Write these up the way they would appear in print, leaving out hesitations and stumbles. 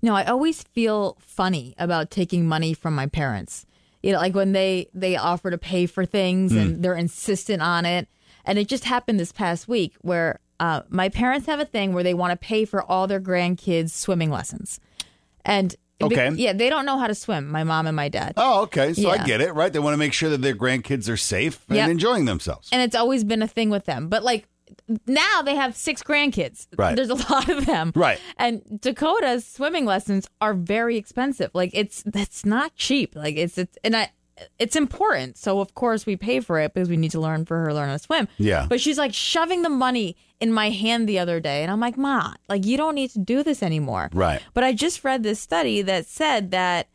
I always feel funny about taking money from my parents. Like when they offer to pay for things and they're insistent on it. And it just happened this past week where my parents have a thing where they want to pay for all their grandkids' swimming lessons. And they don't know how to swim, my mom and my dad. Oh, okay. So I get it, right? They want to make sure that their grandkids are safe and enjoying themselves. And it's always been a thing with them. But like now they have 6 grandkids. Right. There's a lot of them. Right. And Dakota's swimming lessons are very expensive. Like that's not cheap. Like it's important. So of course we pay for it because we need to learn how to swim. Yeah. But she's like shoving the money in my hand the other day. And I'm like, Ma, like you don't need to do this anymore. Right. But I just read this study that said that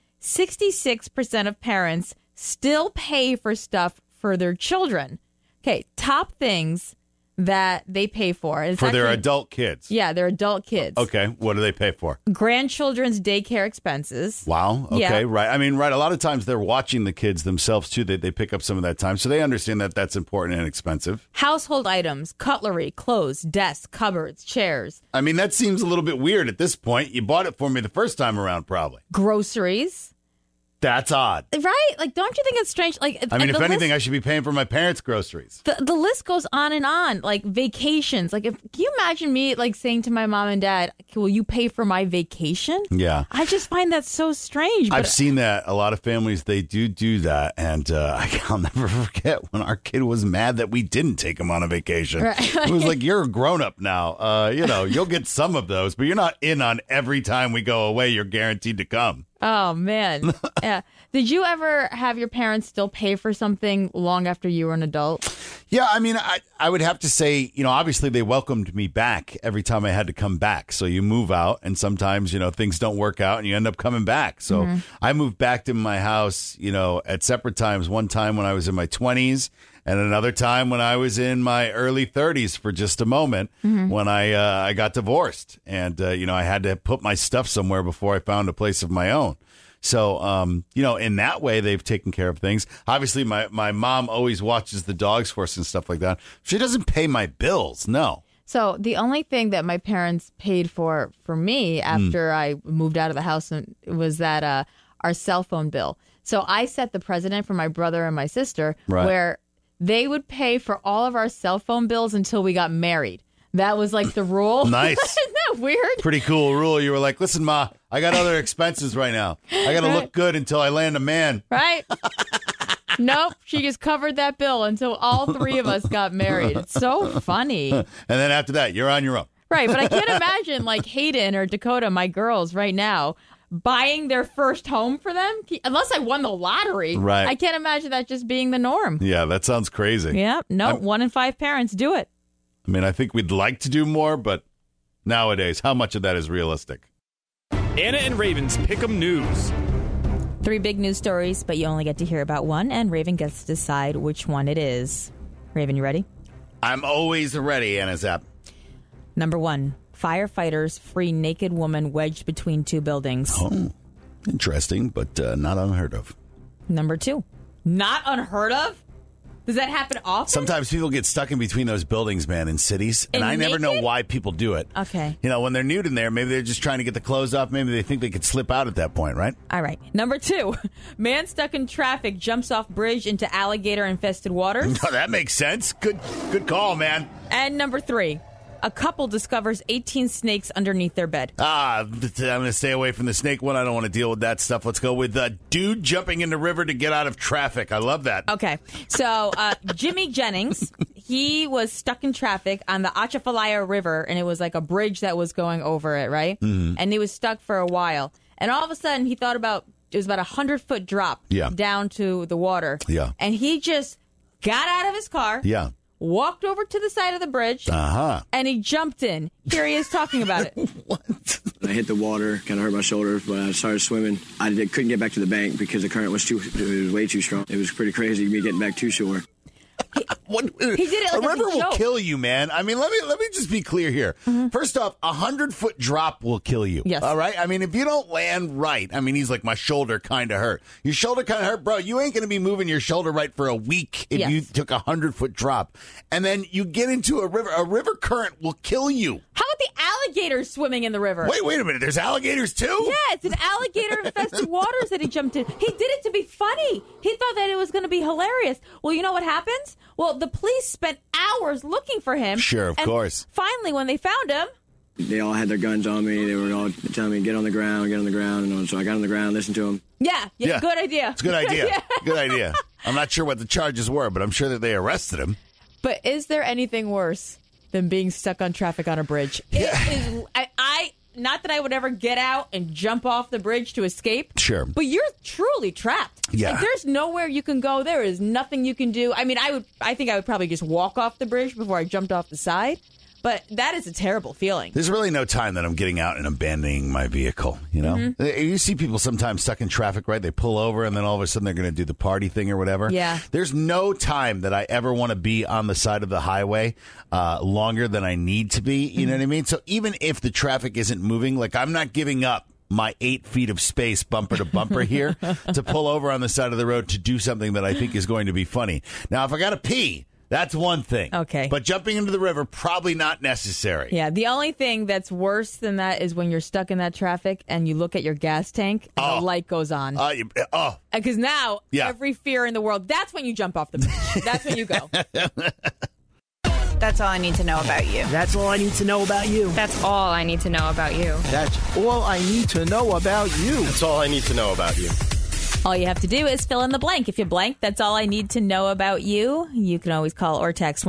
66% of parents still pay for stuff for their children. Okay. Top things that they pay for. It's for their adult kids. Yeah, their adult kids. Okay. What do they pay for? Grandchildren's daycare expenses. Wow. Okay. Yeah. Right. I mean, right. A lot of times they're watching the kids themselves, too. They pick up some of that time. So they understand that that's important and expensive. Household items, cutlery, clothes, desks, cupboards, chairs. I mean, that seems a little bit weird at this point. You bought it for me the first time around, probably. Groceries. That's odd. Right? Like, don't you think it's strange? Like, I mean, if anything, I should be paying for my parents' groceries. The list goes on and on. Like, vacations. Like, can you imagine me, like, saying to my mom and dad, will you pay for my vacation? Yeah. I just find that so strange. I've seen that. A lot of families, they do that. And I'll never forget when our kid was mad that we didn't take him on a vacation. Right. It was like, you're a grown-up now. You'll get some of those, but you're not in on every time we go away. You're guaranteed to come. Oh, man. Yeah. Did you ever have your parents still pay for something long after you were an adult? Yeah, I mean, I would have to say, obviously they welcomed me back every time I had to come back. So you move out and sometimes, things don't work out and you end up coming back. So I moved back to my house, at separate times. One time when I was in my 20s and another time when I was in my early 30s for just a moment when I got divorced. And, I had to put my stuff somewhere before I found a place of my own. So, in that way, they've taken care of things. Obviously, my mom always watches the dogs for us and stuff like that. She doesn't pay my bills. No. So the only thing that my parents paid for me after I moved out of the house was that our cell phone bill. So I set the precedent for my brother and my sister where they would pay for all of our cell phone bills until we got married. That was like the rule. Nice. Isn't that weird? Pretty cool rule. You were like, listen, Ma, I got other expenses right now. I got to look good until I land a man. Right? Nope. She just covered that bill until all 3 of us got married. It's so funny. And then after that, you're on your own. Right. But I can't imagine like Hayden or Dakota, my girls right now, buying their first home for them. Unless I won the lottery. Right. I can't imagine that just being the norm. Yeah, that sounds crazy. Yeah. No, 1 in 5 parents do it. I mean, I think we'd like to do more, but nowadays, how much of that is realistic? Anna and Raven's Pick'em News. 3 big news stories, but you only get to hear about one, and Raven gets to decide which one it is. Raven, you ready? I'm always ready, Anna Zapp. Number 1, firefighters free naked woman wedged between 2 buildings. Oh, interesting, but not unheard of. Number 2, not unheard of? Does that happen often? Sometimes people get stuck in between those buildings, man, in cities. And I never know why people do it. Okay. When they're nude in there, maybe they're just trying to get the clothes off. Maybe they think they could slip out at that point, right? All right. Number 2, man stuck in traffic jumps off bridge into alligator-infested waters. No, that makes sense. Good call, man. And number 3, a couple discovers 18 snakes underneath their bed. I'm going to stay away from the snake one. I don't want to deal with that stuff. Let's go with dude jumping in the river to get out of traffic. I love that. Okay. So Jimmy Jennings, he was stuck in traffic on the Atchafalaya River, and it was like a bridge that was going over it, right? Mm-hmm. And he was stuck for a while. And all of a sudden, he thought about, it was about a 100-foot drop down to the water. Yeah. And he just got out of his car. Yeah. Walked over to the side of the bridge, and he jumped in. Here he is talking about it. What? I hit the water, kind of hurt my shoulder, but I started swimming. I couldn't get back to the bank because the current was way too strong. It was pretty crazy, me getting back to shore. He did it like a river as a joke. will kill you, man. I mean, let me just be clear here. Mm-hmm. First off, 100-foot drop will kill you. Yes. All right? I mean, if you don't land right, I mean, he's like, my shoulder kind of hurt. Your shoulder kind of hurt, bro. You ain't going to be moving your shoulder right for a week if you took a 100-foot drop. And then you get into a river. A river current will kill you. How about the alligators swimming in the river. Wait a minute. There's alligators too? Yeah, it's an alligator-infested waters that he jumped in. He did it to be funny. He thought that it was going to be hilarious. Well, you know what happens? Well, the police spent hours looking for him. Sure, of course. Finally, when they found him, They all had their guns on me. They were all telling me, get on the ground. And so I got on the ground, listened to them. yeah, good idea. It's a good idea. Good idea. I'm not sure what the charges were, but I'm sure that they arrested him. But is there anything worse than being stuck on traffic on a bridge? Yeah. It is. Not that I would ever get out and jump off the bridge to escape. Sure. But you're truly trapped. Yeah. Like, there's nowhere you can go. There is nothing you can do. I mean, I think I would probably just walk off the bridge before I jumped off the side. But that is a terrible feeling. There's really no time that I'm getting out and abandoning my vehicle, you know? Mm-hmm. You see people sometimes stuck in traffic, right? They pull over and then all of a sudden they're going to do the party thing or whatever. Yeah. There's no time that I ever want to be on the side of the highway longer than I need to be, you know what I mean? So even if the traffic isn't moving, like I'm not giving up my 8 feet of space bumper to bumper here to pull over on the side of the road to do something that I think is going to be funny. Now, if I got to pee, that's one thing. Okay. But jumping into the river, probably not necessary. Yeah, the only thing that's worse than that is when you're stuck in that traffic and you look at your gas tank and the light goes on. Because now, every fear in the world, that's when you jump off the bridge. That's when you go. That's all I need to know about you. That's all I need to know about you. That's all I need to know about you. That's all I need to know about you. That's all I need to know about you. All you have to do is fill in the blank. If you blank, that's all I need to know about you. You can always call or text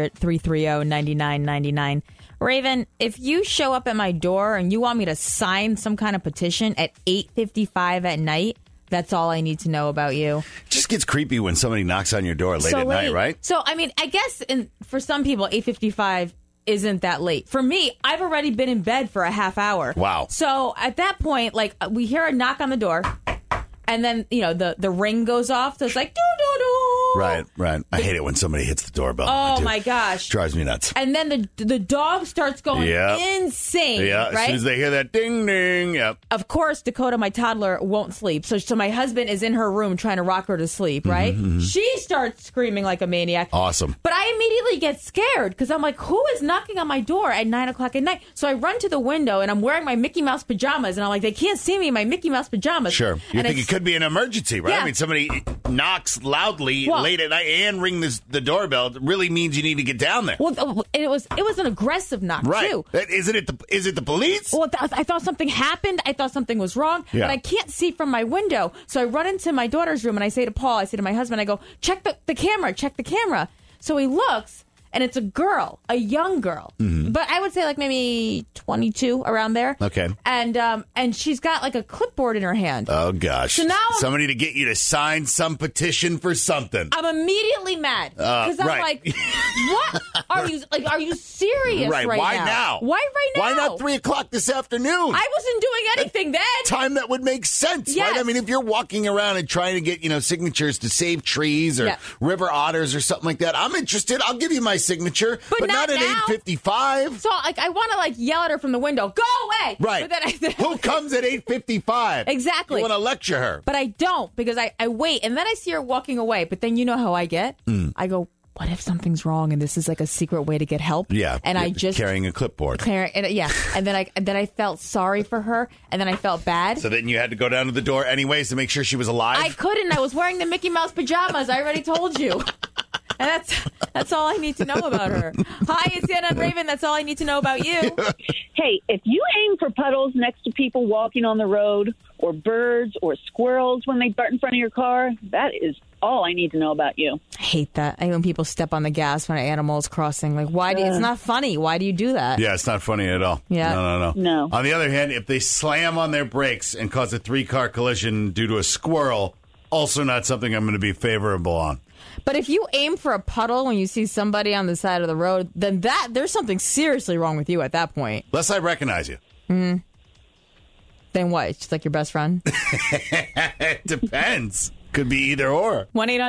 1-800-330-9999. Raven, if you show up at my door and you want me to sign some kind of petition at 8:55 at night, that's all I need to know about you. It just gets creepy when somebody knocks on your door late at night, right? So, I mean, I guess for some people, 8:55 isn't that late. For me, I've already been in bed for a half hour. Wow. So at that point, like, we hear a knock on the door. And then, you know, the ring goes off. So it's like, doo-doo-doo. Right. I hate it when somebody hits the doorbell. Oh, my gosh. Drives me nuts. And then the dog starts going insane. Yeah, right? as soon as they hear that ding, ding, yep. Of course, Dakota, my toddler, won't sleep. So my husband is in her room trying to rock her to sleep, right? Mm-hmm. She starts screaming like a maniac. Awesome. But I immediately get scared because I'm like, who is knocking on my door at 9 o'clock at night? So I run to the window and I'm wearing my Mickey Mouse pajamas. And I'm like, they can't see me in my Mickey Mouse pajamas. Sure. You think it could be an emergency, right? Yeah. I mean, somebody knocks loudly late at night and ring the doorbell. It really means you need to get down there. Well, it was an aggressive knock, right. too. Is it the police? Well, I thought something happened. I thought something was wrong. Yeah. But I can't see from my window. So I run into my daughter's room and I say to Paul, I say to my husband, I go, check the camera, check the camera. So he looks. And it's a girl, a young girl, but I would say like maybe 22 around there. Okay. And she's got like a clipboard in her hand. Oh gosh! So now somebody to get you to sign some petition for something. I'm immediately mad because I'm right. like, what are you like? Are you serious? Right? Why now? Why right now? Why not 3 o'clock this afternoon? I wasn't doing anything then. Time that would make sense, Yes. right? I mean, if you're walking around and trying to get signatures to save trees or river otters or something like that, I'm interested. I'll give you my signature, but not at 8:55. So like, I want to like yell at her from the window, go away. Right. But then who comes at 8:55? Exactly. You want to lecture her, but I don't because I wait and then I see her walking away. But then you know how I get? I go, what if something's wrong and this is like a secret way to get help? Yeah. And I just carrying a clipboard. And then I felt sorry for her and then I felt bad. So then you had to go down to the door anyways to make sure she was alive? I couldn't. I was wearing the Mickey Mouse pajamas. I already told you. And that's all I need to know about her. Hi, it's Anna and Raven. That's all I need to know about you. Hey, if you aim for puddles next to people walking on the road or birds or squirrels when they dart in front of your car, that is all I need to know about you. I hate that. I hate when people step on the gas when an animal's crossing. Like, why do it's not funny. Why do you do that? Yeah, it's not funny at all. Yeah. No. On the other hand, if they slam on their brakes and cause a 3-car collision due to a squirrel, also not something I'm going to be favorable on. But if you aim for a puddle when you see somebody on the side of the road, then there's something seriously wrong with you at that point. Unless I recognize you. Then what? It's just like your best friend? It depends. Could be either or.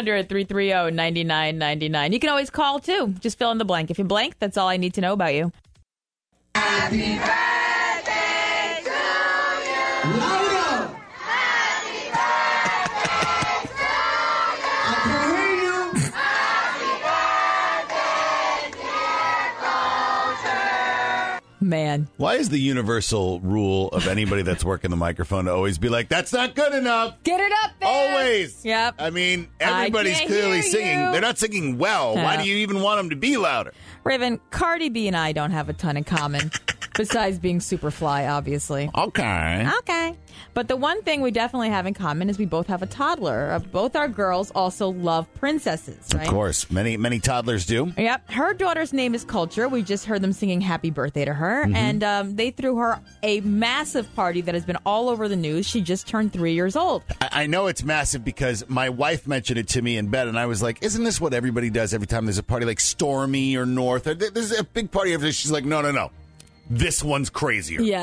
1-800-330-9999. You can always call, too. Just fill in the blank. If you blank, that's all I need to know about you. Happy birthday to you. Louder. Happy birthday to you. I can hear you. Happy birthday, dear Culture. Man. man. Why is the universal rule of anybody that's working the microphone to always be like, that's not good enough? Get it up there. Always. Yep. I mean, everybody's can't clearly hear singing. you. They're not singing well. Why do you even want them to be louder? Raven, Cardi B and I don't have a ton in common, besides being super fly, obviously. Okay. Okay. But the one thing we definitely have in common is we both have a toddler. Both our girls also love princesses, right? Of course. Many toddlers do. Yep. Her daughter's name is Culture. We just heard them singing happy birthday to her. Mm-hmm. And they threw her a massive party that has been all over the news. She just turned 3 years old. I know it's massive because my wife mentioned it to me in bed, and I was like, isn't this what everybody does every time there's a party like Stormy or North? Or there's a big party every day. She's like, no. This one's crazier. Yeah.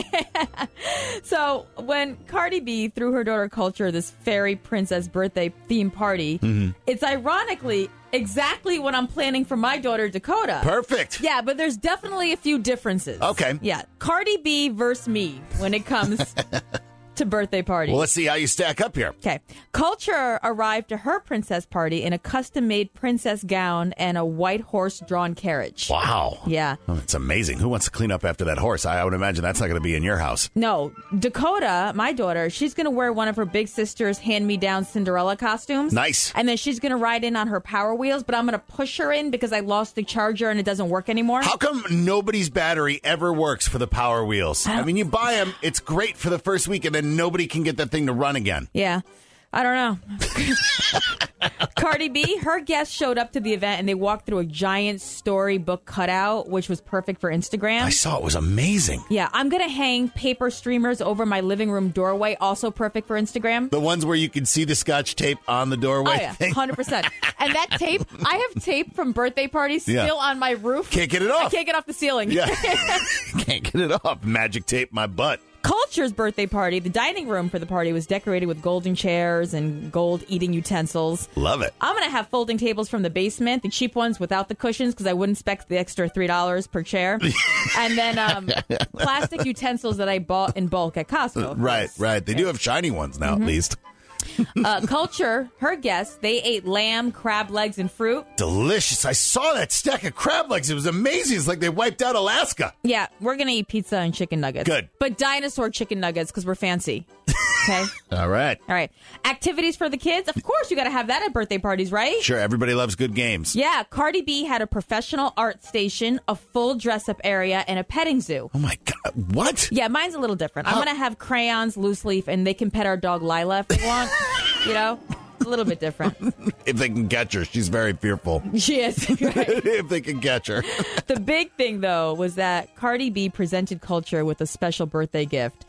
So when Cardi B threw her daughter Culture this fairy princess birthday theme party, it's ironically exactly what I'm planning for my daughter Dakota. Perfect. Yeah, but there's definitely a few differences. Okay. Yeah. Cardi B versus me when it comes to birthday parties. Well, let's see how you stack up here. Okay. Culture arrived to her princess party in a custom-made princess gown and a white horse-drawn carriage. Wow. Yeah. Oh, it's amazing. Who wants to clean up after that horse? I would imagine that's not going to be in your house. No. Dakota, my daughter, she's going to wear one of her big sister's hand-me-down Cinderella costumes. Nice. And then she's going to ride in on her Power Wheels, but I'm going to push her in because I lost the charger and it doesn't work anymore. How come nobody's battery ever works for the Power Wheels? I mean, you buy them, it's great for the first week, and then nobody can get that thing to run again. Yeah. I don't know. Cardi B, her guests showed up to the event and they walked through a giant storybook cutout, which was perfect for Instagram. I saw it was amazing. Yeah, I'm going to hang paper streamers over my living room doorway, also perfect for Instagram. The ones where you can see the Scotch tape on the doorway. Oh, yeah, thing. 100%. And that tape, I have tape from birthday parties still on my roof. Can't get it off. I can't get off the ceiling. Yeah. Can't get it off. Magic tape my butt. Culture's birthday party, the dining room for the party was decorated with golden chairs and gold eating utensils. Love it. I'm going to have folding tables from the basement, the cheap ones without the cushions, because I wouldn't spec the extra $3 per chair. And then plastic utensils that I bought in bulk at Costco. Right. They do have shiny ones now, at least. Culture, her guests, they ate lamb, crab legs, and fruit. Delicious. I saw that stack of crab legs. It was amazing. It's like they wiped out Alaska. Yeah, we're going to eat pizza and chicken nuggets. Good. But dinosaur chicken nuggets, because we're fancy. Okay? All right. All right. Activities for the kids? Of course, you got to have that at birthday parties, right? Sure, everybody loves good games. Yeah, Cardi B had a professional art station, a full dress-up area, and a petting zoo. Oh, my God. What? Yeah, mine's a little different. I'm going to have crayons, loose leaf, and they can pet our dog Lila if they want. You know? A little bit different. If they can catch her. She's very fearful. She is. Right. If they can catch her. The big thing, though, was that Cardi B presented Culture with a special birthday gift.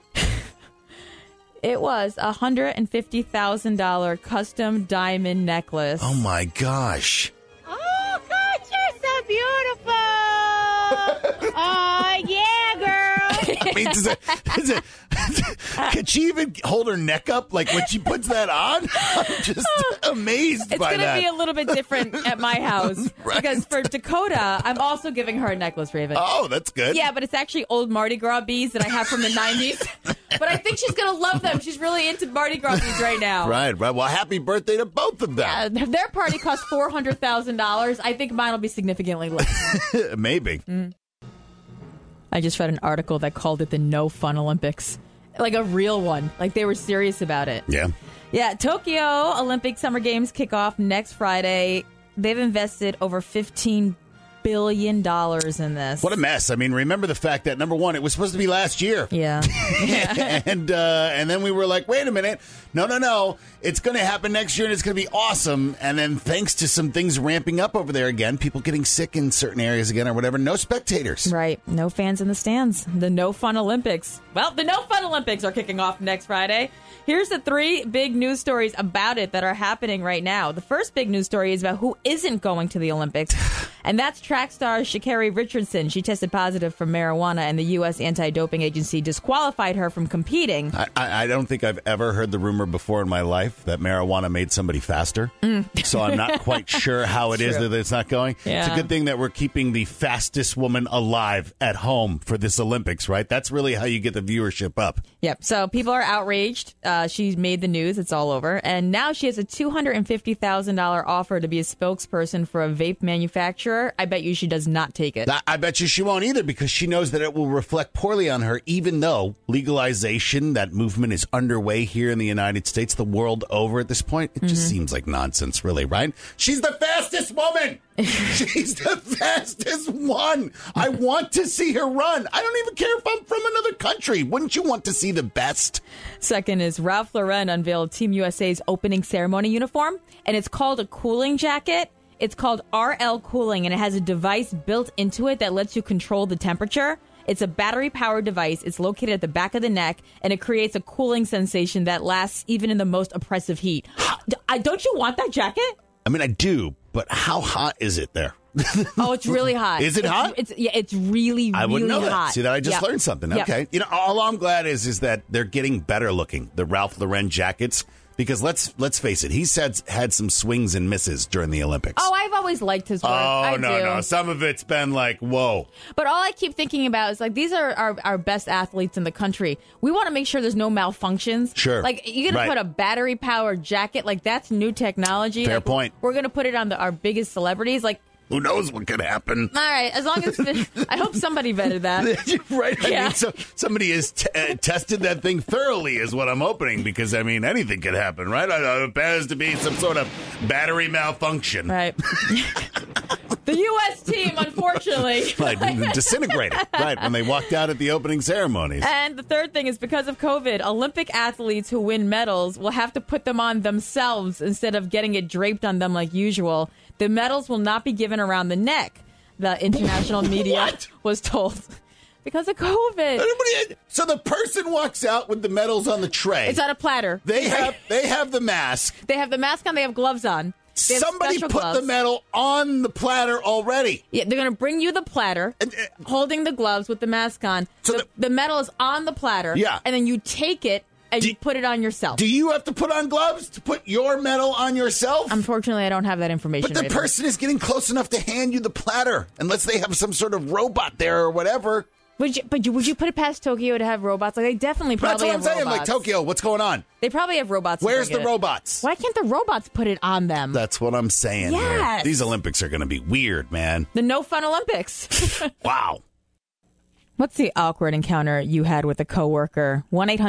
It was a $150,000 custom diamond necklace. Oh, my gosh. Oh, God, you're so beautiful. Oh, yeah, girl. I mean, can she even hold her neck up like when she puts that on? I'm just amazed It's by that. It's going to be a little bit different at my house. Right. Because for Dakota, I'm also giving her a necklace, Raven. Oh, that's good. Yeah, but it's actually old Mardi Gras beads that I have from the 90s. But I think she's going to love them. She's really into Mardi Gras beads right now. Right. Well, happy birthday to both of them. Their party cost $400,000. I think mine will be significantly less. Maybe. I just read an article that called it the No Fun Olympics. Like a real one. Like they were serious about it. Yeah. Yeah. Tokyo Olympic Summer Games kick off next Friday. They've invested over $15 billion in this. What a mess. I mean, remember the fact that, number one, it was supposed to be last year. Yeah. And then we were like, wait a minute. No. It's going to happen next year, and it's going to be awesome. And then thanks to some things ramping up over there again, people getting sick in certain areas again or whatever, no spectators. Right. No fans in the stands. The No Fun Olympics. Well, the No Fun Olympics are kicking off next Friday. Here's the 3 big news stories about it that are happening right now. The first big news story is about who isn't going to the Olympics, and that's track star Sha'Carri Richardson. She tested positive for marijuana, and the U.S. anti-doping agency disqualified her from competing. I don't think I've ever heard the rumor before in my life that marijuana made somebody faster. So I'm not quite sure how it is that it's not going. Yeah. It's a good thing that we're keeping the fastest woman alive at home for this Olympics, right? That's really how you get the viewership up. Yep. So people are outraged. She made the news. It's all over. And now she has a $250,000 offer to be a spokesperson for a vape manufacturer temperature, I bet you she does not take it. I bet you she won't either, because she knows that it will reflect poorly on her, even though legalization, that movement is underway here in the United States, the world over at this point. It just seems like nonsense, really, right? She's the fastest woman. She's the fastest one. I want to see her run. I don't even care if I'm from another country. Wouldn't you want to see the best? Second is Ralph Lauren unveiled Team USA's opening ceremony uniform, and it's called a cooling jacket. It's called RL Cooling, and it has a device built into it that lets you control the temperature. It's a battery-powered device. It's located at the back of the neck, and it creates a cooling sensation that lasts even in the most oppressive heat. Don't you want that jacket? I mean, I do, but how hot is it there? Oh, it's really hot. Is it hot? It's really, I wouldn't know hot. that. See, that I just learned something. Yep. Okay. You know, all I'm glad is that they're getting better looking, the Ralph Lauren jackets, because let's face it, he's had some swings and misses during the Olympics. Oh, I've always liked his work. Oh, no. Some of it's been like, whoa. But all I keep thinking about is, like, these are our best athletes in the country. We want to make sure there's no malfunctions. Sure. Like, you're going to put a battery-powered jacket. Like, that's new technology. Fair like, point. We're going to put it on our biggest celebrities. Like, who knows what could happen? all right, as long as I hope somebody vetted that. Right. Yeah. I mean, so somebody has tested that thing thoroughly is what I'm opening, because, I mean, anything could happen, right? It appears to be some sort of battery malfunction. Right. The U.S. team, unfortunately. Right, disintegrated, right, when they walked out at the opening ceremonies. And the third thing is, because of COVID, Olympic athletes who win medals will have to put them on themselves instead of getting it draped on them like usual. The medals will not be given around the neck, the international media was told. Because of COVID. So the person walks out with the medals on the tray. It's on a platter. They have the mask. They have the mask on. They have gloves on. Somebody put the medal on the platter already. Yeah, they're going to bring you the platter, holding the gloves with the mask on. So the medal is on the platter. Yeah. And then you take it and you put it on yourself. Do you have to put on gloves to put your medal on yourself? Unfortunately, I don't have that information. But the person is getting close enough to hand you the platter, unless they have some sort of robot there or whatever. Would you put it past Tokyo to have robots? Like, they definitely probably have robots. That's what I'm saying. Like, Tokyo, what's going on? They probably have robots. Where's the robots? Why can't the robots put it on them? That's what I'm saying here. Yes. These Olympics are going to be weird, man. The no fun Olympics. Wow. What's the awkward encounter you had with a coworker?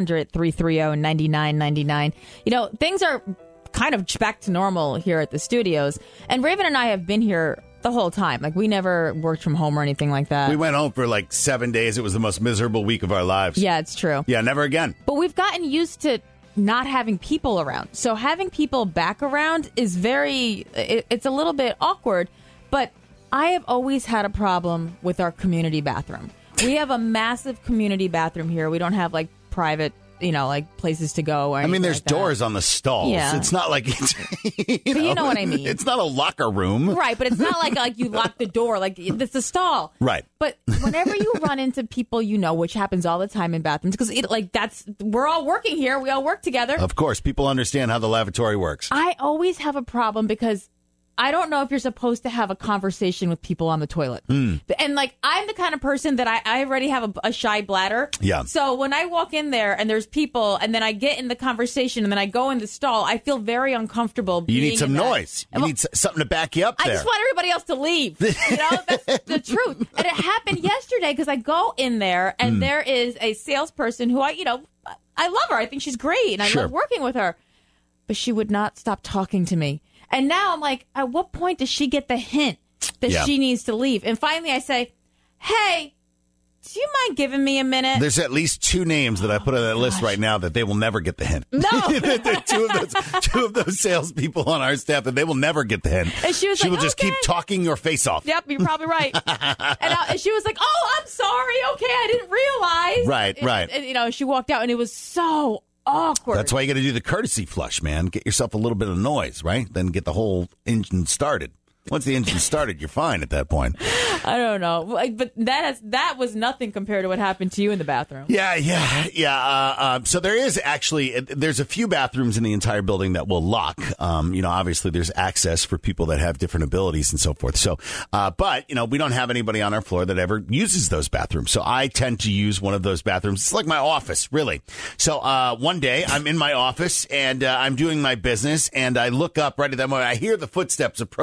1-800-330-9999. You know, things are kind of back to normal here at the studios. And Raven and I have been here the whole time. Like, we never worked from home or anything like that. We went home for like 7 days. It was the most miserable week of our lives. Yeah, it's true. Yeah, never again. But we've gotten used to not having people around. So having people back around is it's a little bit awkward. But I have always had a problem with our community bathroom. We have a massive community bathroom here. We don't have, like, private, like, places to go. Or I mean, there's like doors on the stalls. Yeah. It's not like it's, you know what I mean. It's not a locker room. Right, but it's not like you lock the door. Like, it's a stall. Right. But whenever you run into people, which happens all the time in bathrooms, because we're all working here. We all work together. Of course, people understand how the lavatory works. I always have a problem because I don't know if you're supposed to have a conversation with people on the toilet. And, like, I'm the kind of person that I already have a shy bladder. Yeah. So when I walk in there and there's people and then I get in the conversation and then I go in the stall, I feel very uncomfortable. You need some noise. You need something to back you up there. I just want everybody else to leave. That's the truth. And it happened yesterday because I go in there and there is a salesperson who I love her. I think she's great and I love working with her. But she would not stop talking to me. And now I'm like, at what point does she get the hint that she needs to leave? And finally I say, hey, do you mind giving me a minute? There's at least 2 names that I put on that list right now that they will never get the hint. No. two of those salespeople on our staff that they will never get the hint. And she was will just keep talking your face off. Yep, you're probably right. and she was like, oh, I'm sorry. Okay, I didn't realize. Right. And she walked out and it was so awkward. That's why you got to do the courtesy flush, man. Get yourself a little bit of noise, right? Then get the whole engine started. Once the engine's started, you're fine at that point. I don't know. But that was nothing compared to what happened to you in the bathroom. Yeah. So there's a few bathrooms in the entire building that will lock. Obviously there's access for people that have different abilities and so forth. So, but we don't have anybody on our floor that ever uses those bathrooms. So I tend to use one of those bathrooms. It's like my office, really. So, one day I'm in my office and I'm doing my business and I look up right at that moment. I hear the footsteps approaching the bathroom.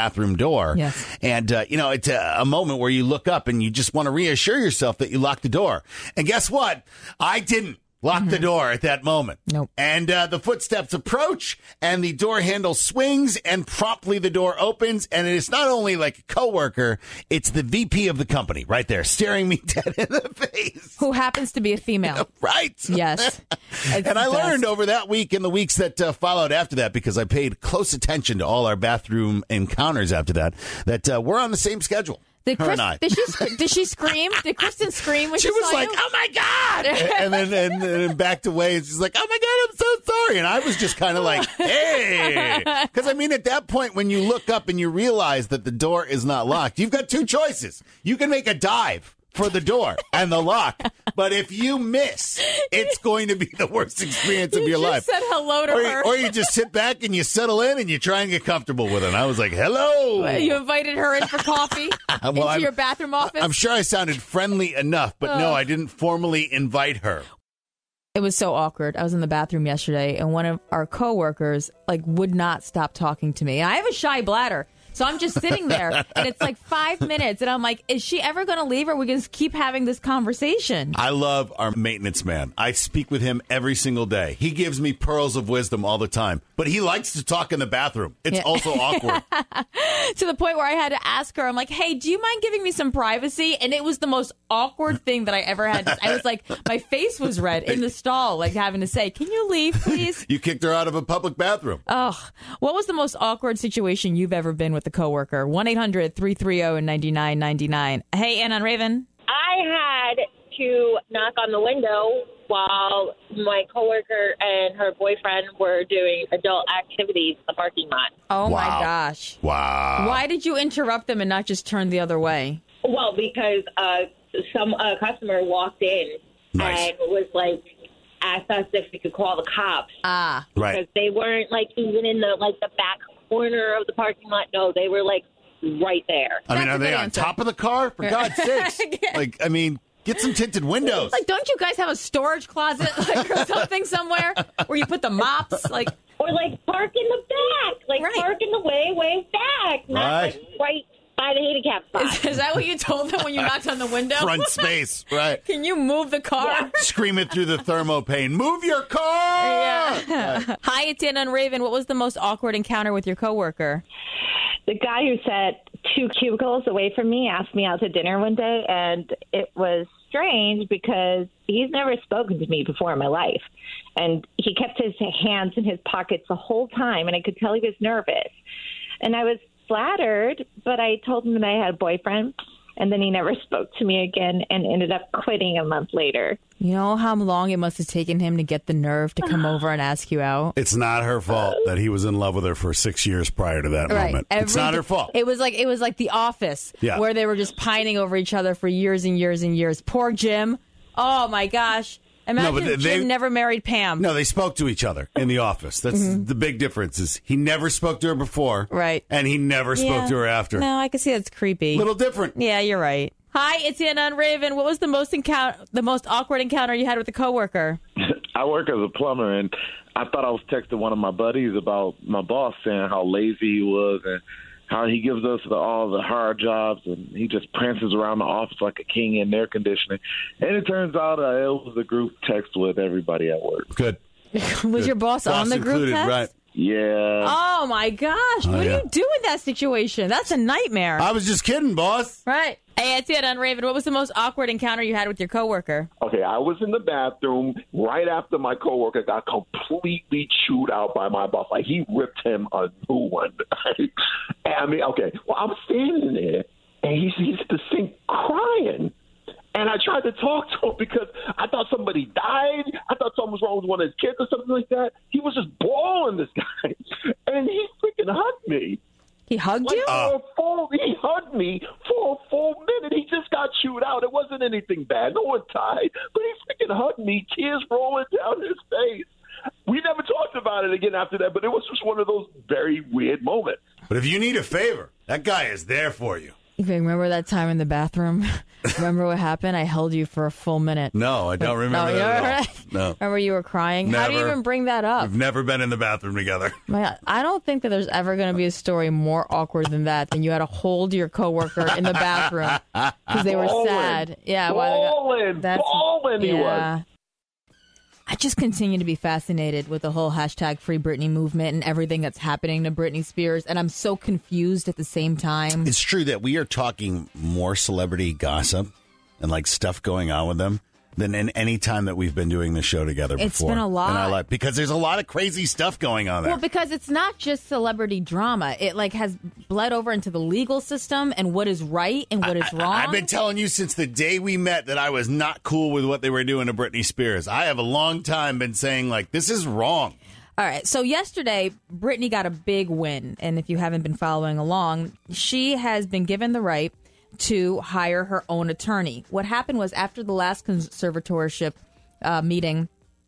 bathroom door. Yes. And, it's a moment where you look up and you just want to reassure yourself that you locked the door. And guess what? I didn't lock the door at that moment. Nope. And the footsteps approach and the door handle swings and promptly the door opens. And it's not only like a coworker, it's the VP of the company right there staring me dead in the face. Who happens to be a female. Right. Yes. And I learned over that week and the weeks that followed after that, because I paid close attention to all our bathroom encounters after that we're on the same schedule. Did she scream? Did Kristen scream when she was saw like, you? "Oh my God!" and then backed away, and she's like, "Oh my God, I'm so sorry." And I was just kind of like, "Hey," because at that point, when you look up and you realize that the door is not locked, you've got two choices. You can make a dive for the door and the lock, but if you miss, it's going to be the worst experience of your life. You said hello to her. Or you just sit back and you settle in and you try and get comfortable with it. And I was like, hello. You invited her in for coffee into your bathroom office? I'm sure I sounded friendly enough, but no, I didn't formally invite her. It was so awkward. I was in the bathroom yesterday, and one of our coworkers would not stop talking to me. I have a shy bladder. So I'm just sitting there, and it's like 5 minutes, and I'm like, is she ever going to leave, or we can just keep having this conversation? I love our maintenance man. I speak with him every single day. He gives me pearls of wisdom all the time, but he likes to talk in the bathroom. It's also awkward. To the point where I had to ask her, I'm like, hey, do you mind giving me some privacy? And it was the most awkward thing that I ever had. I was like, my face was red in the stall, having to say, can you leave, please? You kicked her out of a public bathroom. Oh, what was the most awkward situation you've ever been with a coworker? 1-800-330-9999. Hey, Ann on Raven. I had to knock on the window while my coworker and her boyfriend were doing adult activities in the parking lot. Oh, my gosh. Wow. Why did you interrupt them and not just turn the other way? Well, because some customer walked in and was asked us if we could call the cops. Ah. Right. Because they weren't even in the back corner of the parking lot. No, they were right there. Are they on top of the car? For God's sakes. Get some tinted windows. Don't you guys have a storage closet or something somewhere where you put the mops? Or park in the back. Park in the way back. Not right by the handicap spot. Is that what you told them when you knocked on the window? Front space, right. Can you move the car? Yeah. Scream it through the thermopane. Move your car! Yeah. Right. Hi, it's Ann on Raven. What was the most awkward encounter with your coworker? The guy who sat 2 cubicles away from me asked me out to dinner one day, and it was strange because he's never spoken to me before in my life. And he kept his hands in his pockets the whole time, and I could tell he was nervous. And I was flattered, but I told him that I had a boyfriend, and then he never spoke to me again and ended up quitting a month later. You know how long it must have taken him to get the nerve to come over and ask you out? It's not her fault that he was in love with her for 6 years prior to that moment. It's not her fault. It was like The Office, where they were just pining over each other for years and years and years. Poor Jim. Oh, my gosh. Imagine if Jim never married Pam. No, they spoke to each other in the office. That's the big difference. Is he never spoke to her before, right? And he never spoke to her after. No, I can see that's creepy. Little different. Yeah, you're right. Hi, it's Ann on Raven. What was the most awkward encounter you had with a coworker? I work as a plumber, and I thought I was texting one of my buddies about my boss saying how lazy he was and how he gives us all the hard jobs, and he just prances around the office like a king in air conditioning. And it turns out it was a group text with everybody at work. Good. Was your boss on the group text? Right. Yeah. Oh, my gosh. What do you do in that situation? That's a nightmare. I was just kidding, boss. Right. Hey, it's Ann on Raven. What was the most awkward encounter you had with your coworker? Okay, I was in the bathroom right after my coworker got completely chewed out by my boss. He ripped him a new one. I mean, okay, well, I'm standing there, and he's at the sink crying. And I tried to talk to him because I thought somebody died. I thought something was wrong with one of his kids or something like that. He was just bawling, this guy. And he freaking hugged me. He hugged you? He hugged me for a full minute. He just got chewed out. It wasn't anything bad. No one died. But he freaking hugged me, tears rolling down his face. We never talked about it again after that, but it was just one of those very weird moments. But if you need a favor, that guy is there for you. Remember that time in the bathroom? Remember what happened? I held you for a full minute. No, I don't remember you that don't at all. remember? No. Remember you were crying? How do you Never. even bring that up? We've never been in the bathroom together. I don't think that there's ever going to be a story more awkward than that, than you had to hold your coworker in the bathroom because they were sad. Yeah, Ballin' he was. I just continue to be fascinated with the whole hashtag Free Britney movement and everything that's happening to Britney Spears, and I'm so confused at the same time. It's true that we are talking more celebrity gossip and like stuff going on with them than in any time that we've been doing this show together before. It's been a lot. And I like because there's a lot of crazy stuff going on there. Well, because it's not just celebrity drama. It like has bled over into the legal system and what is right and what is wrong. I've been telling you since the day we met that I was not cool with what they were doing to Britney Spears. I have a long time been saying, like, this is wrong. All right. So yesterday, Britney got a big win. And if you haven't been following along, she has been given the right to hire her own attorney. What happened was after the last conservatorship meeting,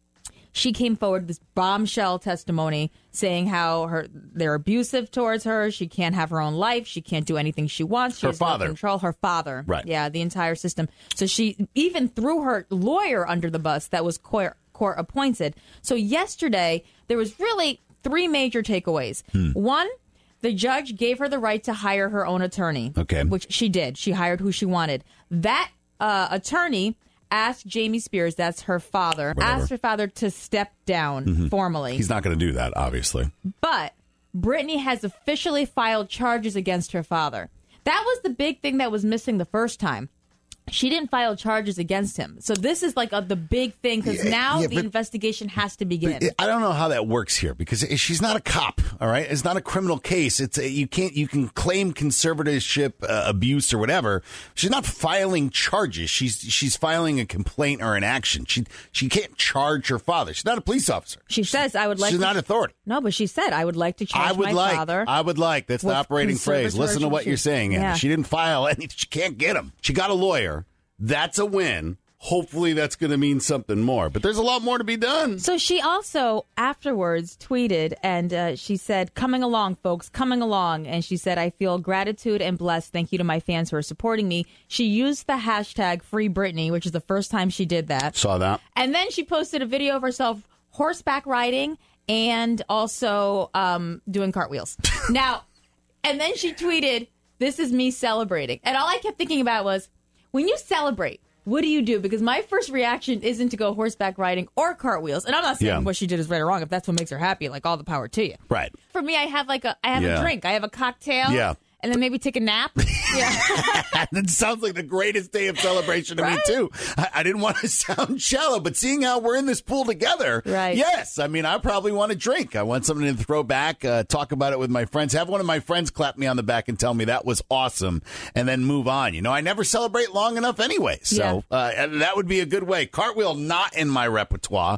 she came forward with this bombshell testimony saying how they're abusive towards her. She can't have her own life. She can't do anything she wants. She Her has no father. control. Her father. Right. Yeah, the entire system. So she even threw her lawyer under the bus that was court appointed. So yesterday, there was really three major takeaways. One, the judge gave her the right to hire her own attorney. Okay. Which she did. She hired who she wanted. That attorney asked Jamie Spears, that's her father, asked her father to step down formally. He's not going to do that, obviously. But Britney has officially filed charges against her father. That was the big thing that was missing the first time. She didn't file charges against him. So this is like the big thing because now the investigation has to begin. I don't know how that works here because she's not a cop. All right. It's not a criminal case. You can claim conservatorship abuse or whatever. She's not filing charges. She's filing a complaint or an action. She can't charge her father. She's not a police officer. She says, I would like She's not authority. No, but she said, I would like to charge my father. I would like. That's the with operating phrase. Listen to what you're saying, Anna. Yeah. She didn't file any. She can't get him. She got a lawyer. That's a win. Hopefully that's going to mean something more. But there's a lot more to be done. So she also afterwards tweeted and she said, coming along, folks, coming along. And she said, I feel gratitude and blessed. Thank you to my fans who are supporting me. She used the hashtag Free Britney, which is the first time she did that. Saw that. And then she posted a video of herself horseback riding and also doing cartwheels. Now, and then she tweeted, this is me celebrating. And all I kept thinking about was, when you celebrate, what do you do? Because my first reaction isn't to go horseback riding or cartwheels. And I'm not saying what she did is right or wrong. If that's what makes her happy, like all the power to you. Right. For me, I have a drink. I have a cocktail. Yeah. And then maybe take a nap. Yeah. That sounds like the greatest day of celebration to me, too. I didn't want to sound shallow, but seeing how we're in this pool together, yes. I mean, I probably want a drink. I want something to throw back, talk about it with my friends, have one of my friends clap me on the back and tell me that was awesome, and then move on. You know, I never celebrate long enough anyway, so that would be a good way. Cartwheel not in my repertoire.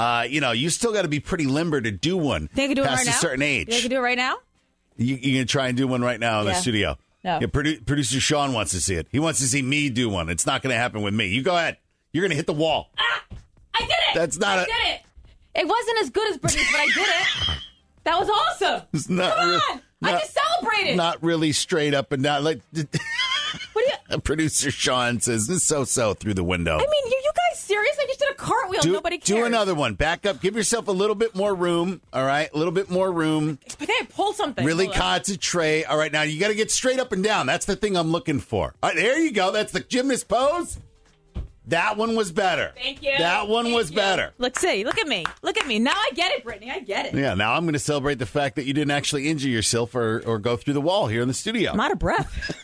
You still got to be pretty limber to do one Think I could do it past right now? a certain age. You can do it right now? You can try and do one right now in the studio. No. Yeah, producer Sean wants to see it. He wants to see me do one. It's not going to happen with me. You go ahead. You're going to hit the wall. I did it. That's not I did it. It wasn't as good as Britney's, but I did it. That was awesome. It's not Come on. I just celebrated. Not really straight up and down. Like what do producer Sean says, this so through the window. I mean, you guys serious? I just did a cartwheel. Nobody cares. Do another one. Back up. Give yourself a little bit more room. All right? A little bit more room. I think I pulled something. Really concentrate. All right, now you got to get straight up and down. That's the thing I'm looking for. All right, there you go. That's the gymnast pose. That one was better. Thank you. That one was better. Look at me. Look at me. Now I get it, Brittany. I get it. Yeah, now I'm going to celebrate the fact that you didn't actually injure yourself or go through the wall here in the studio. I'm out of breath.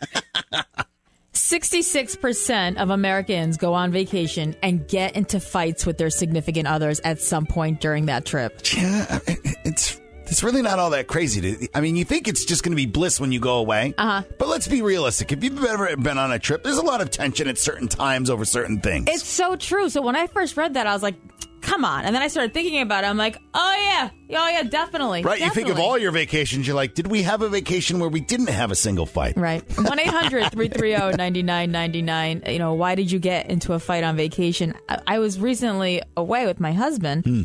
66% of Americans go on vacation and get into fights with their significant others at some point during that trip. Yeah, it's really not all that crazy. I mean, you think it's just going to be bliss when you go away. But let's be realistic. If you've ever been on a trip, there's a lot of tension at certain times over certain things. It's so true. So when I first read that, I was like, come on. And then I started thinking about it. I'm like, oh, yeah, definitely. Right? You think of all your vacations. You're like, did we have a vacation where we didn't have a single fight? Right. 1-800-330-9999. You know, why did you get into a fight on vacation? I was recently away with my husband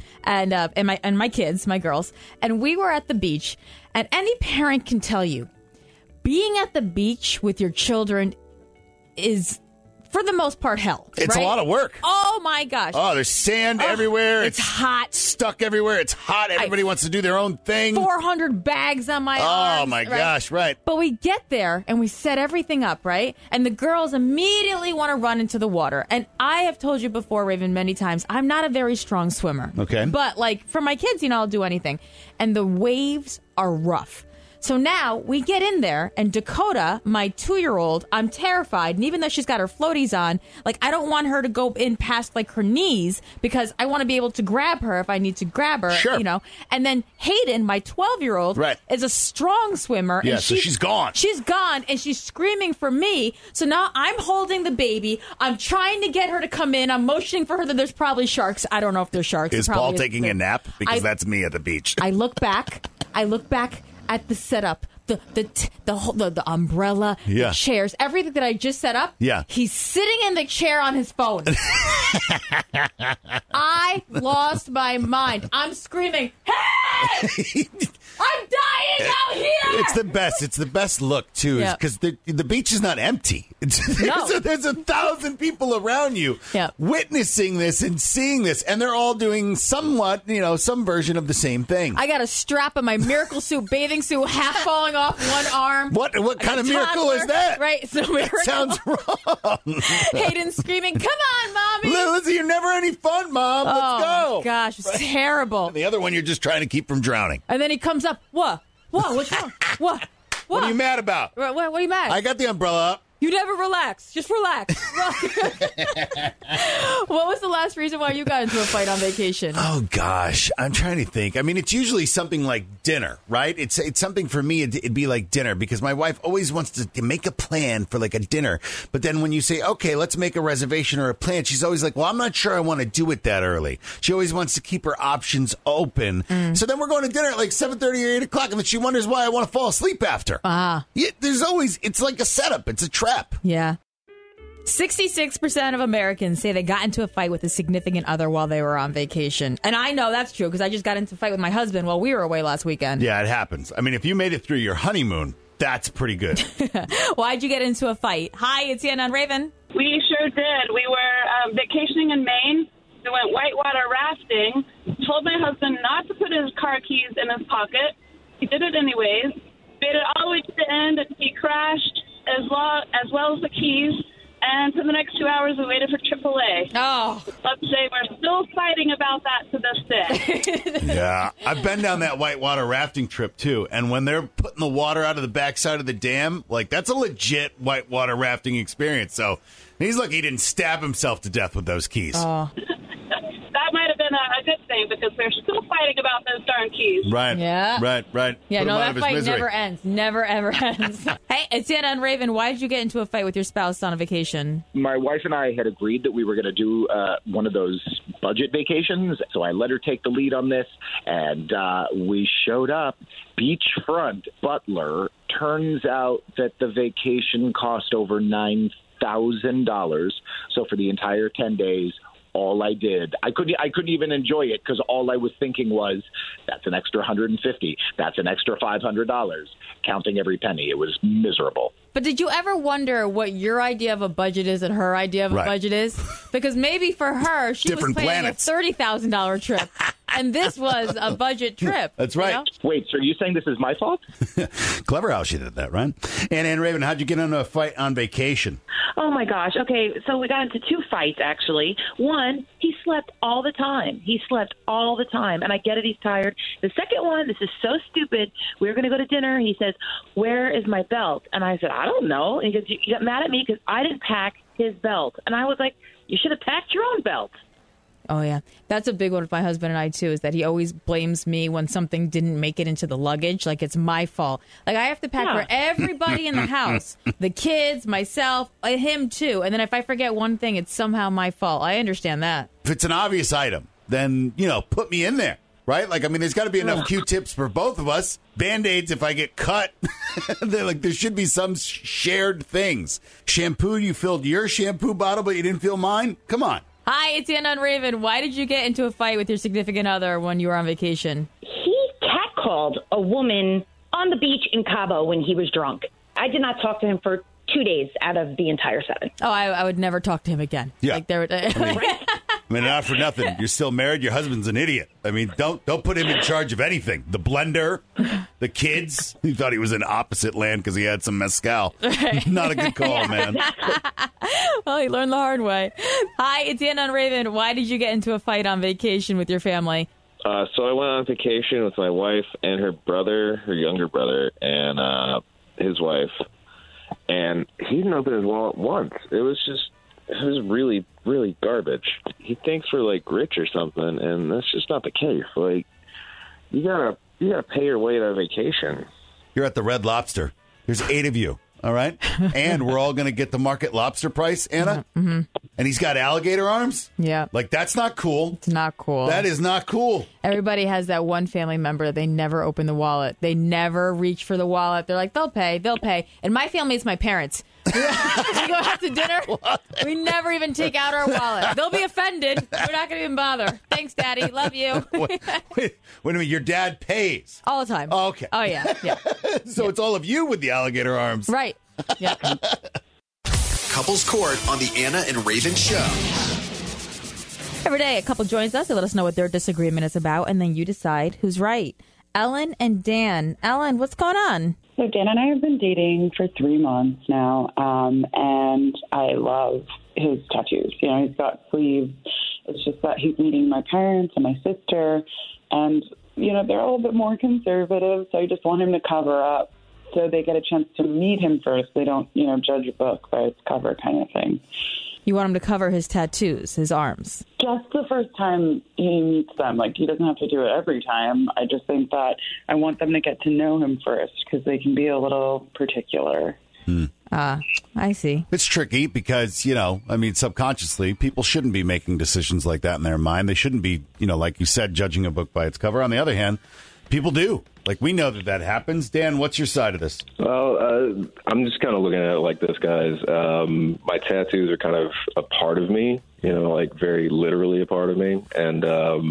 and my kids, my girls, and we were at the beach. And any parent can tell you, being at the beach with your children is, for the most part, hell. It's right? a lot of work. Oh, my gosh. Oh, there's sand everywhere. It's hot. Stuck everywhere. It's hot. Everybody wants to do their own thing. 400 bags on my arms. Oh, my gosh, right. But we get there, and we set everything up, right? And the girls immediately want to run into the water. And I have told you before, Raven, many times, I'm not a very strong swimmer. Okay. But, like, for my kids, I'll do anything. And the waves are rough. So now we get in there, and Dakota, my 2-year-old, I'm terrified. And even though she's got her floaties on, like, I don't want her to go in past, like, her knees because I want to be able to grab her if I need to grab her, Sure. And then Hayden, my 12-year-old, is a strong swimmer. Yeah, and so she's gone. She's gone, and she's screaming for me. So now I'm holding the baby. I'm trying to get her to come in. I'm motioning for her that there's probly sharks. I don't know if there's sharks. Is Paul taking a nap? Because that's me at the beach. I look back at the setup, the umbrella, the chairs, everything that I just set up. Yeah. He's sitting in the chair on his phone. I lost my mind. I'm screaming, "Hey! I'm dying out here!" It's the best. It's the best look, too, because the beach is not empty. There's 1,000 people around you witnessing this and seeing this, and they're all doing somewhat, some version of the same thing. I got a strap of my miracle suit, bathing suit, half falling off one arm. What kind of miracle is that? Right, so that sounds wrong. Hayden screaming, "Come on, Mommy!" Lizzie, you're never any fun, Mom. Let's go. Oh, my gosh, it's terrible. And the other one, you're just trying to keep from drowning. And then he comes up, What? What's wrong? What? What are you mad about? What are you mad? I got the umbrella up. You never relax. Just relax. What was the last reason why you got into a fight on vacation? Oh, gosh. I'm trying to think. I mean, it's usually something like dinner, right? It's something for me. It'd be like dinner because my wife always wants to make a plan for like a dinner. But then when you say, okay, let's make a reservation or a plan, she's always like, well, I'm not sure I want to do it that early. She always wants to keep her options open. So then we're going to dinner at like 7:30 or 8 o'clock, and then she wonders why I want to fall asleep after. Yeah, it's like a setup. It's a trap. Yeah. 66% of Americans say they got into a fight with a significant other while they were on vacation. And I know that's true because I just got into a fight with my husband while we were away last weekend. Yeah, it happens. I mean, if you made it through your honeymoon, that's pretty good. Why'd you get into a fight? Hi, it's Ian on Raven. We sure did. We were vacationing in Maine. We went whitewater rafting. Told my husband not to put his car keys in his pocket. He did it anyways. Made it all the way to the end, and he crashed as well as the keys. And for the next 2 hours, we waited for AAA. Oh. Let's say we're still fighting about that to this day. Yeah. I've been down that whitewater rafting trip, too. And when they're putting the water out of the backside of the dam, like, that's a legit whitewater rafting experience. So he's lucky he didn't stab himself to death with those keys. Oh. That might have been a good thing because they're still fighting about those darn keys. Right. Yeah. Right. Yeah, Put no, him out that of his fight misery. never ends. Never, ever ends. Hey, it's Anna and Raven. Why did you get into a fight with your spouse on a vacation? My wife and I had agreed that we were going to do one of those budget vacations, so I let her take the lead on this, and we showed up. Beachfront Butler. Turns out that the vacation cost over $9,000. So for the entire 10 days, all I did, I couldn't even enjoy it because all I was thinking was, that's an extra $150. That's an extra $500. Counting every penny. It was miserable. But did you ever wonder what your idea of a budget is and her idea of a budget is? Because maybe for her, she Different was planning planets. a $30,000 trip. And this was a budget trip. That's right. You know? Wait, so are you saying this is my fault? Clever how she did that, right? And Raven, how'd you get into a fight on vacation? Oh, my gosh. Okay, so we got into two fights, actually. One, he slept all the time. And I get it, he's tired. The second one, this is so stupid. We were going to go to dinner. He says, where is my belt? And I said, I don't know. And he goes, you got mad at me because I didn't pack his belt. And I was like, you should have packed your own belt. Oh, yeah. That's a big one with my husband and I, too, is that he always blames me when something didn't make it into the luggage. Like, it's my fault. Like, I have to pack for everybody in the house. The kids, myself, him, too. And then if I forget one thing, it's somehow my fault. I understand that. If it's an obvious item, then, put me in there, right? Like, I mean, there's got to be enough Q-tips for both of us. Band-Aids if I get cut. There should be some shared things. Shampoo, you filled your shampoo bottle, but you didn't fill mine? Come on. Hi, it's Anna and Raven. Why did you get into a fight with your significant other when you were on vacation? He catcalled a woman on the beach in Cabo when he was drunk. I did not talk to him for 2 days out of the entire 7. Oh, I would never talk to him again. Yeah. Like there. I mean, not for nothing. You're still married. Your husband's an idiot. I mean, don't put him in charge of anything. The blender, the kids. He thought he was in opposite land because he had some mezcal. Not a good call, man. Well, he learned the hard way. Hi, it's Anna and Raven. Why did you get into a fight on vacation with your family? So I went on vacation with my wife and her brother, her younger brother, and his wife. And he didn't open his wallet once. It was really, really garbage. He thinks we're like rich or something, and that's just not the case. Like, you gotta pay your way to vacation. You're at the Red Lobster. There's 8 of you. All right. And we're all going to get the market lobster price, Anna. Mm-hmm. And he's got alligator arms. Yeah. Like, that's not cool. It's not cool. That is not cool. Everybody has that one family member. They never open the wallet. They never reach for the wallet. They're like, they'll pay. And my family is my parents. We go out to dinner. We never even take out our wallet. They'll be offended. We're not going to even bother. Thanks, Daddy. Love you. Wait a minute. Your dad pays. All the time. Oh, okay. Oh, yeah. So it's all of you with the alligator arms. Right. Yeah. Couples Court on the Anna and Raven Show. Every day, a couple joins us to let us know what their disagreement is about, and then you decide who's right. Ellen and Dan. Ellen, what's going on? So Dan and I have been dating for 3 months now, and I love his tattoos. You know, he's got sleeves. It's just that he's meeting my parents and my sister, and, you know, they're a little bit more conservative, so I just want him to cover up so they get a chance to meet him first. They don't, you know, judge a book by its cover kind of thing. You want him to cover his tattoos, his arms? Just the first time he meets them. Like, he doesn't have to do it every time. I just think that I want them to get to know him first because they can be a little particular. I see. It's tricky because, you know, I mean, subconsciously, people shouldn't be making decisions like that in their mind. They shouldn't be, you know, like you said, judging a book by its cover. On the other hand, people do. Like, we know that happens. Dan, what's your side of this? Well, I'm just kind of looking at it like this, guys. My tattoos are kind of a part of me, you know, like very literally a part of me. And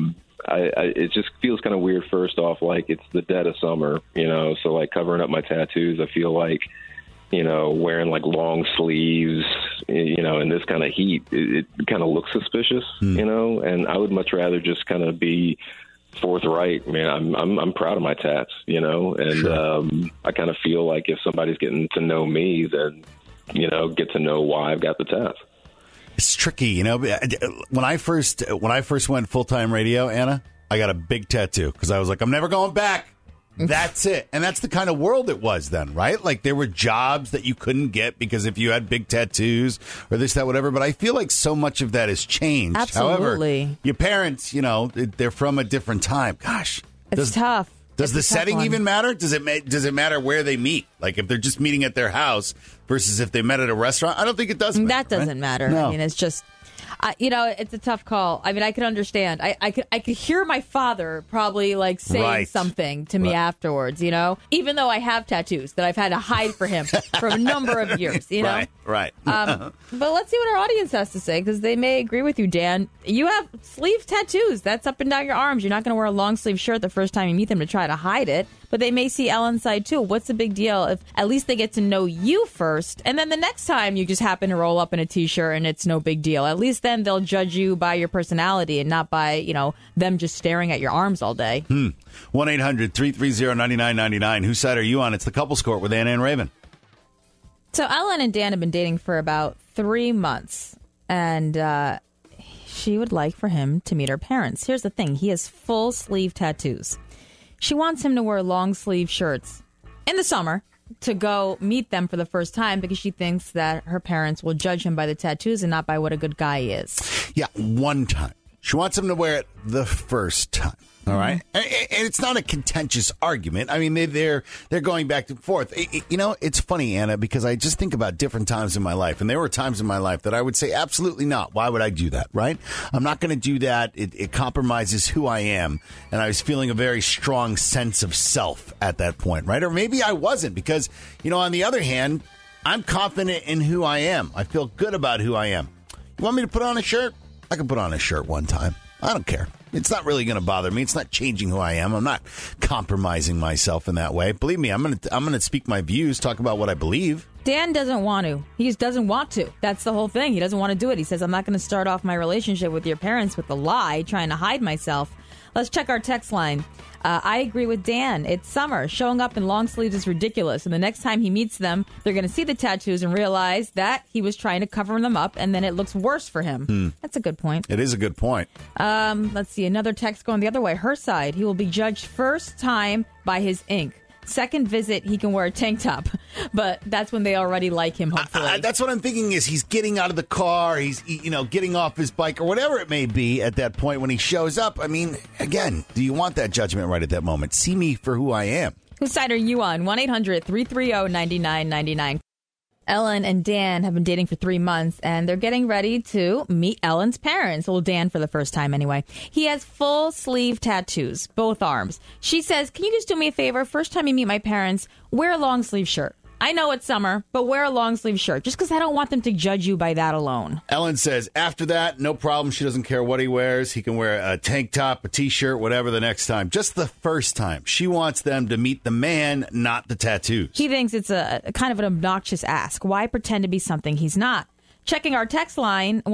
it just feels kind of weird, first off, like it's the dead of summer, you know, so like covering up my tattoos, I feel like, you know, wearing like long sleeves, you know, in this kind of heat, it kind of looks suspicious, you know, and I would much rather just kind of be forthright. Man, I'm proud of my tats, you know, and I kind of feel like if somebody's getting to know me, then, you know, get to know why I've got the tats. It's tricky, you know. When I first went full-time radio, Anna, I got a big tattoo because I was like, I'm never going back. That's it. And that's the kind of world it was then, right? Like, there were jobs that you couldn't get because if you had big tattoos or this, that, whatever. But I feel like so much of that has changed. Absolutely. However, your parents, you know, they're from a different time. Gosh. It's tough. Does the setting even matter? Does it matter where they meet? Like, if they're just meeting at their house versus if they met at a restaurant? I don't think it does matter. That doesn't matter. No. I mean, it's just... you know, it's a tough call. I mean, I could understand. I could hear my father probably like saying something to me afterwards, you know, even though I have tattoos that I've had to hide for him for a number of years, you know. Right. But let's see what our audience has to say, because they may agree with you, Dan. You have sleeve tattoos. That's up and down your arms. You're not going to wear a long sleeve shirt the first time you meet them to try to hide it. But they may see Ellen's side, too. What's the big deal if at least they get to know you first? And then the next time you just happen to roll up in a T-shirt and it's no big deal. At least then they'll judge you by your personality and not by, you know, them just staring at your arms all day. 1-800-330-9999. Whose side are you on? It's the Couples Court with Anna and Raven. So Ellen and Dan have been dating for about 3 months. And she would like for him to meet her parents. Here's the thing. He has full sleeve tattoos. She wants him to wear long sleeve shirts in the summer to go meet them for the first time because she thinks that her parents will judge him by the tattoos and not by what a good guy is. Yeah, one time. She wants him to wear it the first time. All right. And it's not a contentious argument. I mean, they're going back and forth. You know, it's funny, Anna, because I just think about different times in my life. And there were times in my life that I would say, absolutely not. Why would I do that? Right. I'm not going to do that. It compromises who I am. And I was feeling a very strong sense of self at that point. Right. Or maybe I wasn't because, you know, on the other hand, I'm confident in who I am. I feel good about who I am. You want me to put on a shirt? I can put on a shirt one time. I don't care. It's not really going to bother me. It's not changing who I am. I'm not compromising myself in that way. Believe me, I'm going to speak my views, talk about what I believe. Dan doesn't want to. He just doesn't want to. That's the whole thing. He doesn't want to do it. He says, I'm not going to start off my relationship with your parents with a lie, trying to hide myself. Let's check our text line. I agree with Dan. It's summer. Showing up in long sleeves is ridiculous. And the next time he meets them, they're going to see the tattoos and realize that he was trying to cover them up, and then it looks worse for him. That's a good point. It is a good point. Let's see. Another text going the other way. Her side. He will be judged first time by his ink. Second visit, he can wear a tank top. But that's when they already like him, hopefully. That's what I'm thinking is he's getting out of the car. He's, getting off his bike or whatever it may be at that point when he shows up. I mean, again, do you want that judgment right at that moment? See me for who I am. Whose side are you on? 1-800-330-9999. Ellen and Dan have been dating for 3 months, and they're getting ready to meet Ellen's parents. Well, Dan for the first time anyway. He has full sleeve tattoos, both arms. She says, can you just do me a favor? First time you meet my parents, wear a long sleeve shirt. I know it's summer, but wear a long sleeve shirt just because I don't want them to judge you by that alone. Ellen says after that, no problem. She doesn't care what he wears. He can wear a tank top, a T-shirt, whatever the next time. Just the first time. She wants them to meet the man, not the tattoos. He thinks it's a kind of an obnoxious ask. Why pretend to be something he's not? Checking our text line,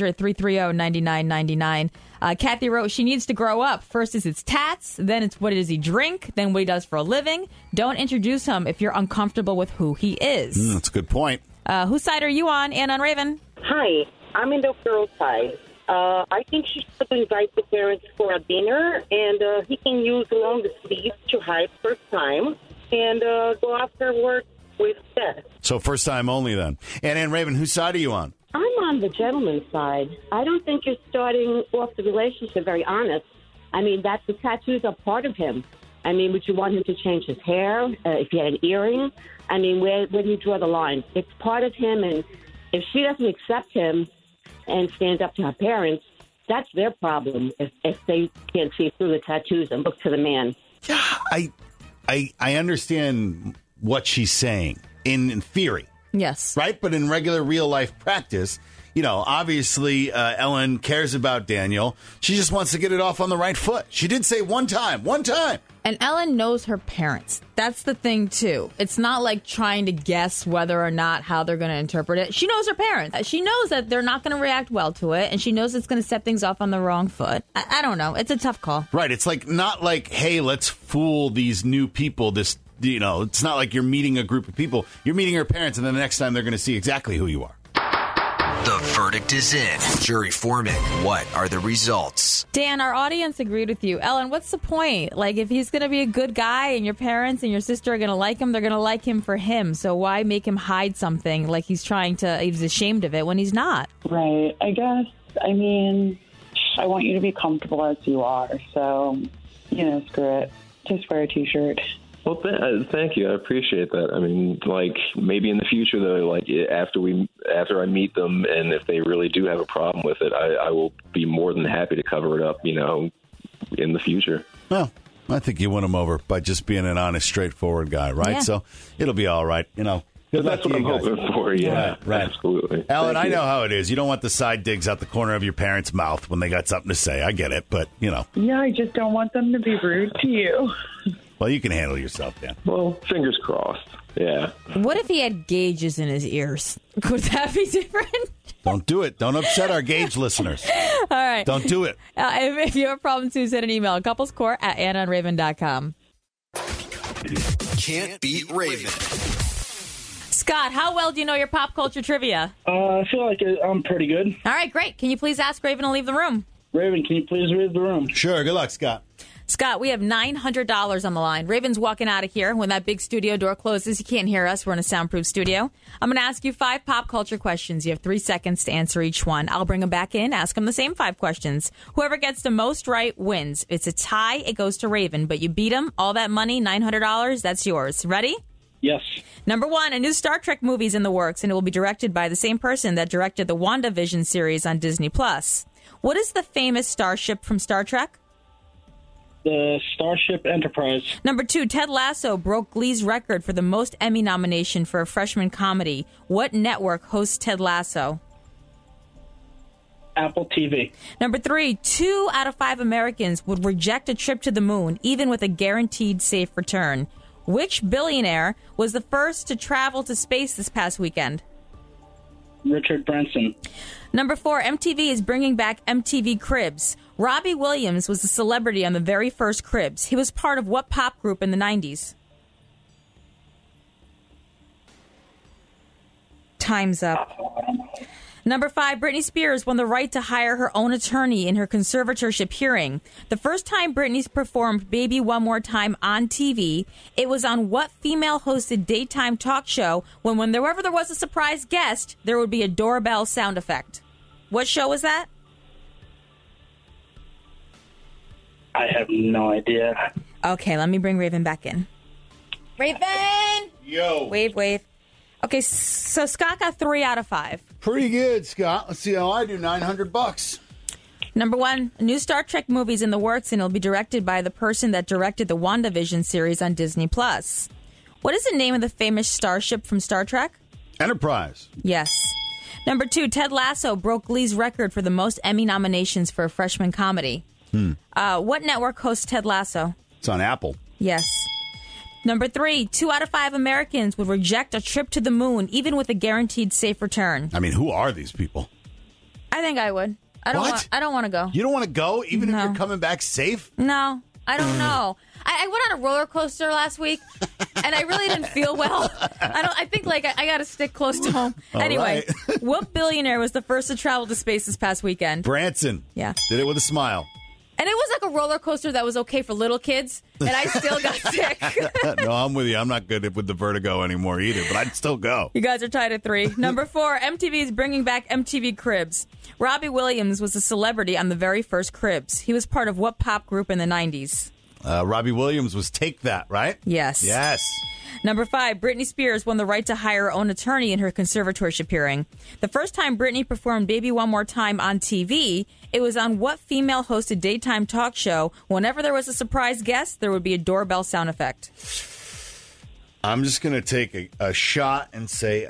1-800-330-9999. Kathy wrote, she needs to grow up. First is its tats, then it's what does he drink, then what he does for a living. Don't introduce him if you're uncomfortable with who he is. That's a good point. Whose side are you on, Anna and Raven? Hi, I'm in the girl's side. I think she should invite the parents for a dinner, and he can use long sleeves to hide first time, and go afterwards with that. So first time only then. And Raven, whose side are you on? I'm on the gentleman's side. I don't think you're starting off the relationship very honest. I mean, the tattoos are part of him. I mean, would you want him to change his hair, if he had an earring? I mean, where do you draw the line? It's part of him, and if she doesn't accept him and stand up to her parents, that's their problem if they can't see through the tattoos and look to the man. Yeah, I understand what she's saying in theory. Yes. Right? But in regular real life practice, obviously Ellen cares about Daniel. She just wants to get it off on the right foot. She did say one time. And Ellen knows her parents. That's the thing, too. It's not like trying to guess whether or not how they're going to interpret it. She knows her parents. She knows that they're not going to react well to it, and she knows it's going to set things off on the wrong foot. I don't know. It's a tough call. Right. It's not like, hey, let's fool these new people. It's not like you're meeting a group of people. You're meeting her parents, and then the next time they're going to see exactly who you are. The verdict is in. Jury foreman, what are the results? Dan, our audience agreed with you. Ellen, what's the point? Like, if he's going to be a good guy and your parents and your sister are going to like him, they're going to like him for him. So why make him hide something like he's ashamed of it when he's not? Right. I guess, I mean, I want you to be comfortable as you are. So, screw it. Just wear a T-shirt. Well, thank you. I appreciate that. I mean, maybe in the future, though, after I meet them, and if they really do have a problem with it, I will be more than happy to cover it up, in the future. Well, I think you win them over by just being an honest, straightforward guy, right? Yeah. So it'll be all right, Good That's what I'm hoping for, yeah. Right. Absolutely. Ellen, I know how it is. You don't want the side digs out the corner of your parents' mouth when they got something to say. I get it, but, Yeah, I just don't want them to be rude to you. Well, you can handle yourself, Dan. Well, fingers crossed. Yeah. What if he had gauges in his ears? Could that be different? Don't do it. Don't upset our Gage listeners. All right. Don't do it. If you have a problem, too, send an email. couplescourt@AnnaandRaven.com. Can't beat Raven. Scott, how well do you know your pop culture trivia? I feel like I'm pretty good. All right, great. Can you please ask Raven to leave the room? Raven, can you please leave the room? Sure. Good luck, Scott. Scott, we have $900 on the line. Raven's walking out of here. When that big studio door closes, you can't hear us. We're in a soundproof studio. I'm going to ask you 5 pop culture questions. You have 3 seconds to answer each one. I'll bring them back in, ask them the same 5 questions. Whoever gets the most right wins. If it's a tie, it goes to Raven. But you beat him, all that money, $900, that's yours. Ready? Yes. Number 1, a new Star Trek movie's in the works, and it will be directed by the same person that directed the WandaVision series on Disney+. What is the famous starship from Star Trek? The Starship Enterprise. Number 2, Ted Lasso broke Glee's record for the most Emmy nomination for a freshman comedy. What network hosts Ted Lasso? Apple TV. Number 3, 2 out of 5 Americans would reject a trip to the moon, even with a guaranteed safe return. Which billionaire was the first to travel to space this past weekend? Richard Branson. Number 4, MTV is bringing back MTV Cribs. Robbie Williams was a celebrity on the very first Cribs. He was part of what pop group in the 90s? Time's up. Number 5, Britney Spears won the right to hire her own attorney in her conservatorship hearing. The first time Britney performed Baby One More Time on TV, it was on what female-hosted daytime talk show when whenever there was a surprise guest, there would be a doorbell sound effect. What show was that? I have no idea. Okay, let me bring Raven back in. Raven! Yo. Wave. Okay, so Scott got 3 out of 5. Pretty good, Scott. Let's see how I do. $900. Number 1, a new Star Trek movie's in the works, and it'll be directed by the person that directed the WandaVision series on Disney+. What is the name of the famous starship from Star Trek? Enterprise. Yes. Number 2, Ted Lasso broke Glee's record for the most Emmy nominations for a freshman comedy. What network hosts Ted Lasso? It's on Apple. Yes. Number 3, 2 out of 5 Americans would reject a trip to the moon, even with a guaranteed safe return. I mean, who are these people? I think I would. I don't want to go. You don't want to go, even if you're coming back safe? No, I don't know. I went on a roller coaster last week, and I really didn't feel well. I think I got to stick close to home. Anyway, what billionaire was the first to travel to space this past weekend? Branson. Yeah. Did it with a smile. And it was like a roller coaster that was okay for little kids, and I still got sick. No, I'm with you. I'm not good with the vertigo anymore either, but I'd still go. You guys are tied at 3. Number 4, MTV is bringing back MTV Cribs. Robbie Williams was a celebrity on the very first Cribs. He was part of what pop group in the 90s? Robbie Williams was Take That, right? Yes. Yes. Number 5, Britney Spears won the right to hire her own attorney in her conservatorship hearing. The first time Britney performed Baby One More Time on TV, it was on what female-hosted daytime talk show? Whenever there was a surprise guest, there would be a doorbell sound effect. I'm just going to take a shot and say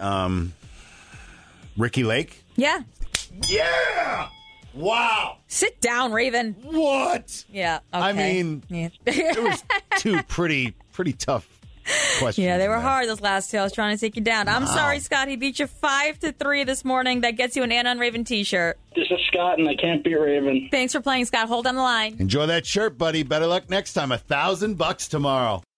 Ricky Lake. Yeah. Yeah! Wow. Sit down, Raven. What? Yeah. Okay. I mean, it was 2 pretty tough questions. Yeah, they were hard, those last 2. I was trying to take you down. I'm sorry, Scott. He beat you 5-3 this morning. That gets you an Anna and Raven t-shirt. This is Scott, and I can't beat Raven. Thanks for playing, Scott. Hold on the line. Enjoy that shirt, buddy. Better luck next time. $1,000 tomorrow.